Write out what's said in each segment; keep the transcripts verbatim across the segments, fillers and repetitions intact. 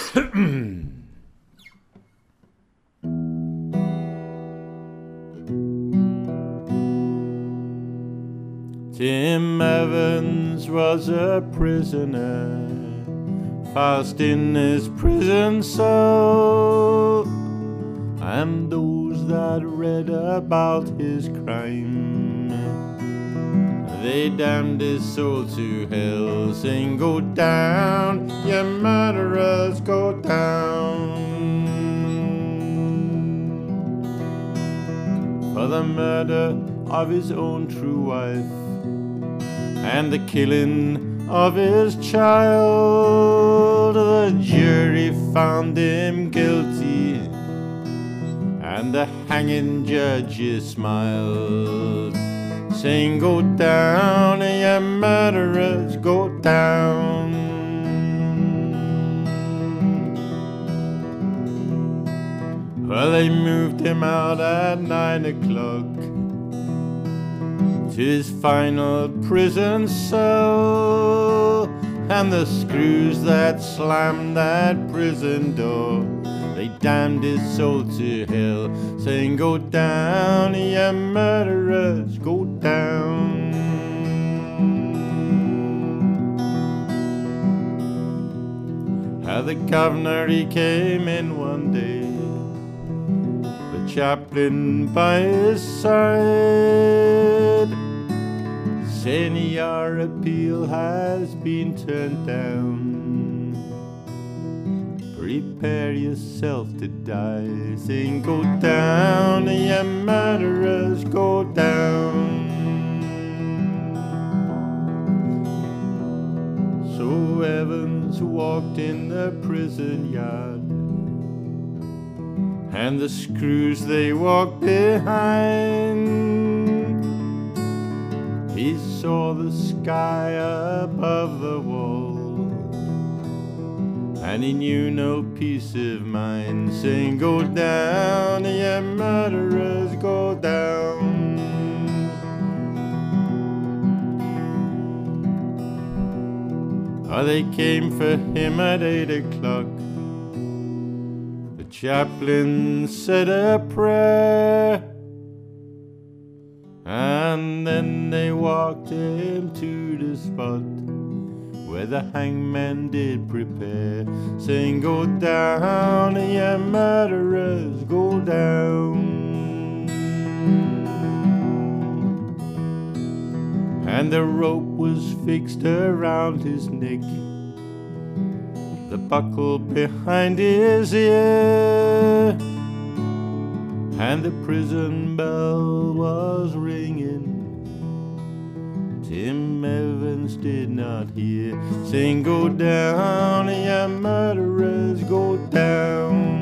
Tim Evans was a prisoner, fast in his prison cell, and those that read about his crime, they damned his soul to hell, saying, "Go down, you murderers, go down," for the murder of his own true wife and the killing of his child. The jury found him guilty, and the hanging judges smiled, saying, "Go down, you murderers, go down." Well, they moved him out at nine o'clock to his final prison cell, and the screws that slammed that prison door, they damned his soul to hell, saying, "Go down, you murderers, go down." How the governor, he came in one day, the chaplain by his side, saying, "Your appeal has been turned down. Prepare yourself to die," saying, "Go down, you murderers, go down." So Evans walked in the prison yard, and the screws they walked behind. He saw the sky above the wall, and he knew no peace of mind, saying, "Go down, you murderers, go down." Oh, they came for him at eight o'clock. The chaplain said a prayer, and then they walked him to the spot where the hangman did prepare, saying, "Go down, you murderers, go down." And the rope was fixed around his neck, the buckle behind his ear, and the prison bell was ringing. Tim Evans did not hear, saying, "Go down, you murderers, go down."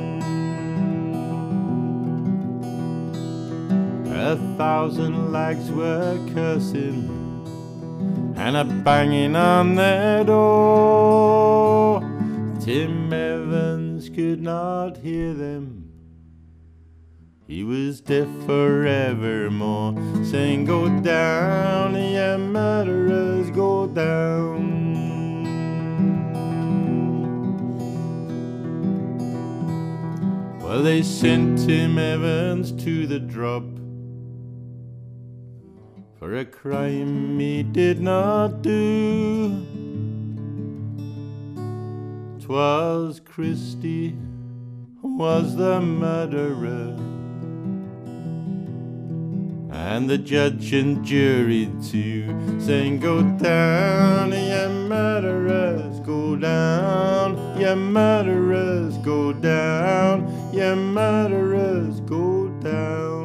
A thousand lags were cursing and a banging on their door. Tim Evans could not hear them, he was deaf forevermore, saying, "Go down, you murderers, go down." Well, they sent Tim Evans to the drop for a crime he did not do. 'Twas Christie was the murderer, and the judge and jury too, saying, "Go down, you murderers, go down, you murderers, go down, you murderers, go down."